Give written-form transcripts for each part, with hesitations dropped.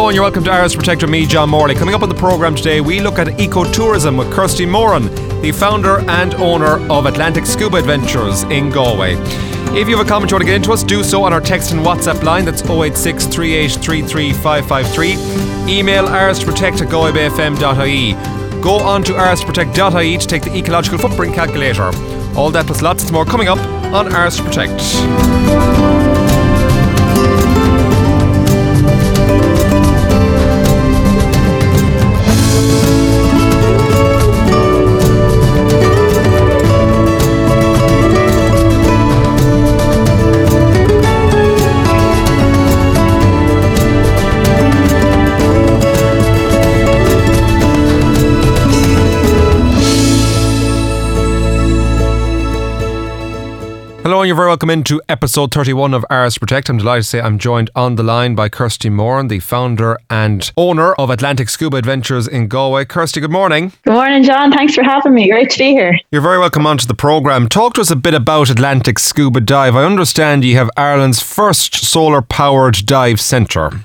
Hello and you're welcome to Irish Protect with me, John Morley. Coming up on the programme today, we look at ecotourism with Kirsty Moran, the founder and owner of Atlantic Scuba Adventures in Galway. If you have a comment you want to get into us, do so on our text and WhatsApp line. That's 086 3833 553. Email irishprotect@galwaybayfm.ie. Go on to irishprotect.ie to take the ecological footprint calculator. All that plus lots more coming up on Irish Protect. Hello and you're very welcome into episode 31 of Irish Protect. I'm delighted to say I'm joined on the line by Kirsty Moran, the founder and owner of Atlantic Scuba Adventures in Galway. Kirsty, good morning. Good morning, John. Thanks for having me. Great to be here. You're very welcome onto the programme. Talk to us a bit about Atlantic Scuba Dive. I understand you have Ireland's first solar-powered dive centre.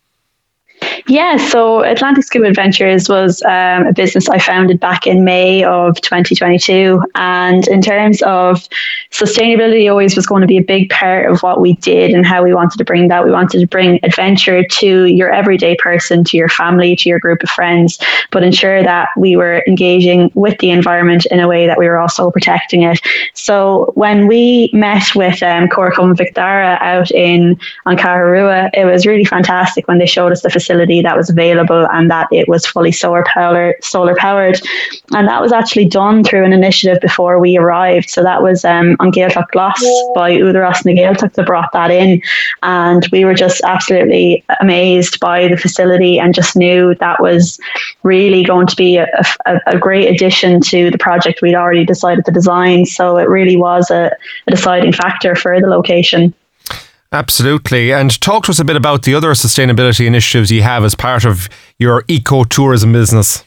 Yeah, so Atlantic Scuba Adventures was a business I founded back in May of 2022. And in terms of sustainability, always was going to be a big part of what we did and how we wanted to bring that. We wanted to bring adventure to your everyday person, to your family, to your group of friends, but ensure that we were engaging with the environment in a way that we were also protecting it. So when we met with Coracum Victara out on Caharua, it was really fantastic when they showed us the facility that was available and that it was fully solar powered, and that was actually done through an initiative before we arrived. So that was on Gaeltacht Gloss by Udaras na Gaeltacht that brought that in, and we were just absolutely amazed by the facility and just knew that was really going to be a great addition to the project we'd already decided to design. So it really was a deciding factor for the location. Absolutely. And talk to us a bit about the other sustainability initiatives you have as part of your ecotourism business.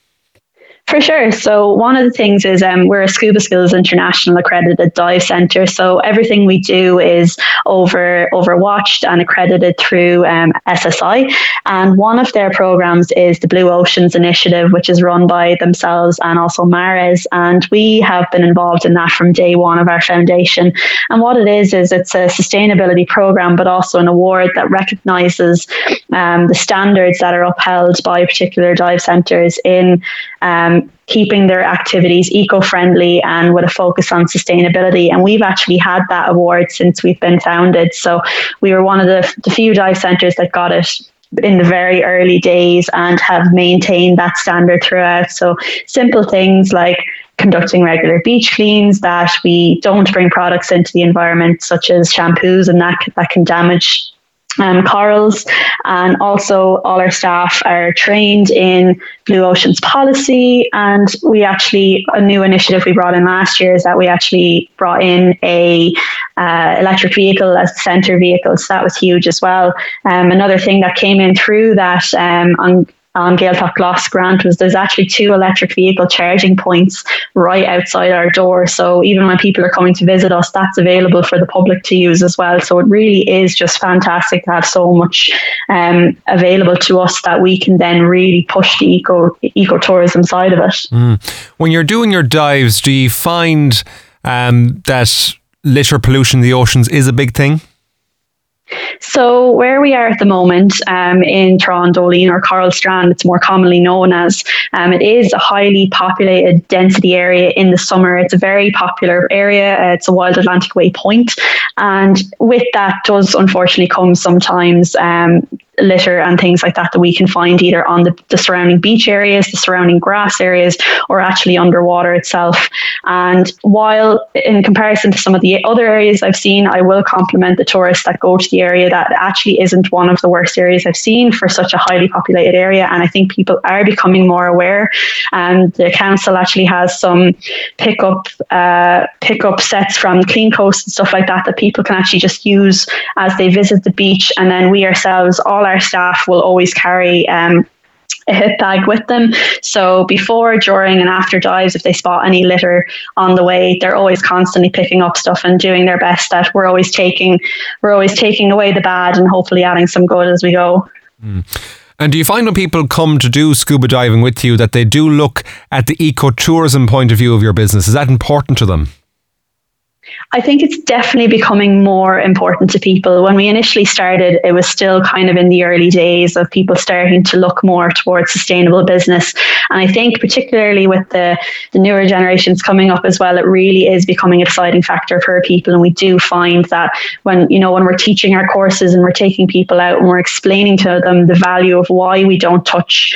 For sure. So one of the things is we're a Scuba Skills International accredited dive centre. So everything we do is overwatched and accredited through SSI. And one of their programs is the Blue Oceans Initiative, which is run by themselves and also Mares. And we have been involved in that from day one of our foundation. And what it is it's a sustainability program, but also an award that recognises the standards that are upheld by particular dive centres in keeping their activities eco-friendly and with a focus on sustainability. And we've actually had that award since we've been founded. So we were one of the few dive centres that got it in the very early days and have maintained that standard throughout. So simple things like conducting regular beach cleans, that we don't bring products into the environment such as shampoos and that can damage corals, and also all our staff are trained in Blue Oceans policy. And a new initiative we brought in last year is that we actually brought in a electric vehicle as the centre vehicle, so that was huge as well. Another thing that came in through that on Gaeltacht Gloss grant was there's actually 2 electric vehicle charging points right outside our door. So even when people are coming to visit us, that's available for the public to use as well. So it really is just fantastic to have so much available to us that we can then really push the ecotourism side of it. When you're doing your dives, do you find that litter pollution in the oceans is a big thing? So where we are at the moment in Trándóilín or Coral Strand, it's more commonly known as, it is a highly populated density area in the summer. It's a very popular area. It's a Wild Atlantic Way point. And with that does unfortunately come sometimes litter and things like that we can find either on the surrounding beach areas, the surrounding grass areas, or actually underwater itself. And while in comparison to some of the other areas I've seen, I will compliment the tourists that go to the area, that actually isn't one of the worst areas I've seen for such a highly populated area. And I think people are becoming more aware. And the council actually has some pickup sets from Clean Coast and stuff like that people can actually just use as they visit the beach. And then we ourselves, all our staff will always carry a hip bag with them. So before, during and after dives, if they spot any litter on the way, they're always constantly picking up stuff and doing their best that we're always taking away the bad and hopefully adding some good as we go. And do you find when people come to do scuba diving with you that they do look at the ecotourism point of view of your business? Is that important to them? I think it's definitely becoming more important to people. When we initially started, it was still kind of in the early days of people starting to look more towards sustainable business. And I think particularly with the newer generations coming up as well, it really is becoming a deciding factor for people. And we do find that when we're teaching our courses and we're taking people out and we're explaining to them the value of why we don't touch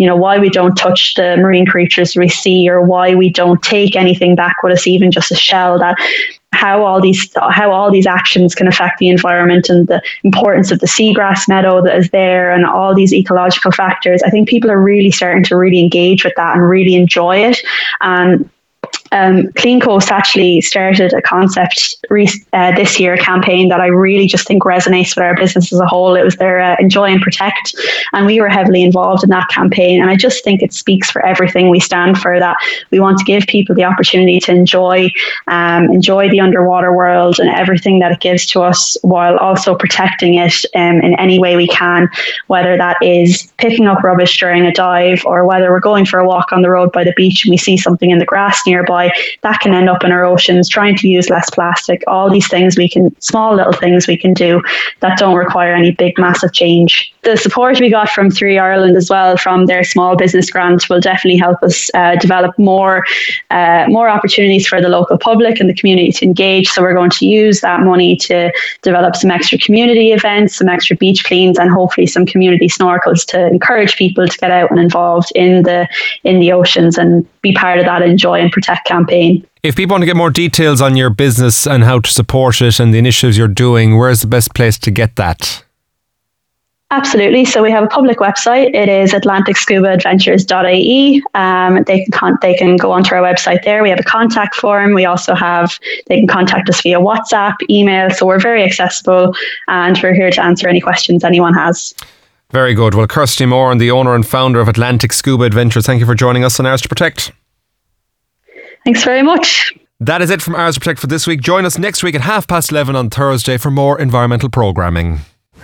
the marine creatures we see, or why we don't take anything back with us, even just a shell, that how all these actions can affect the environment, and the importance of the seagrass meadow that is there, and all these ecological factors. I think people are really starting to really engage with that and really enjoy it. And Clean Coast actually started a concept this year, a campaign that I really just think resonates with our business as a whole. It was their Enjoy and Protect, and we were heavily involved in that campaign. And I just think it speaks for everything we stand for, that we want to give people the opportunity to enjoy the underwater world and everything that it gives to us, while also protecting it in any way we can, whether that is picking up rubbish during a dive, or whether we're going for a walk on the road by the beach and we see something in the grass nearby that can end up in our oceans, trying to use less plastic. All these things small little things we can do that don't require any big massive change. The support we got from 3 Ireland as well, from their small business grant, will definitely help us develop more opportunities for the local public and the community to engage. So we're going to use that money to develop some extra community events, some extra beach cleans, and hopefully some community snorkels to encourage people to get out and involved in the oceans and be part of that Enjoy and Protect campaign. If people want to get more details on your business and how to support it and the initiatives you're doing, where's the best place to get that? Absolutely. So we have a public website. It is atlanticscubaadventures.ie. They can go onto our website there. We have a contact form. They can contact us via WhatsApp, email. So we're very accessible, and we're here to answer any questions anyone has. Very good. Well, Kirsty Moran, the owner and founder of Atlantic Scuba Adventures, thank you for joining us on Ours to Protect. Thanks very much. That is it from Ours to Protect for this week. Join us next week at 11:30 on Thursday for more environmental programming.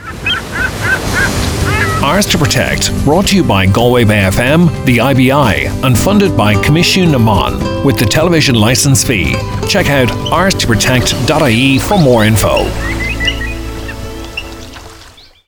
Ours to Protect, brought to you by Galway Bay FM, the IBI, and funded by Commission Naman with the television licence fee. Check out ourstoprotect.ie for more info.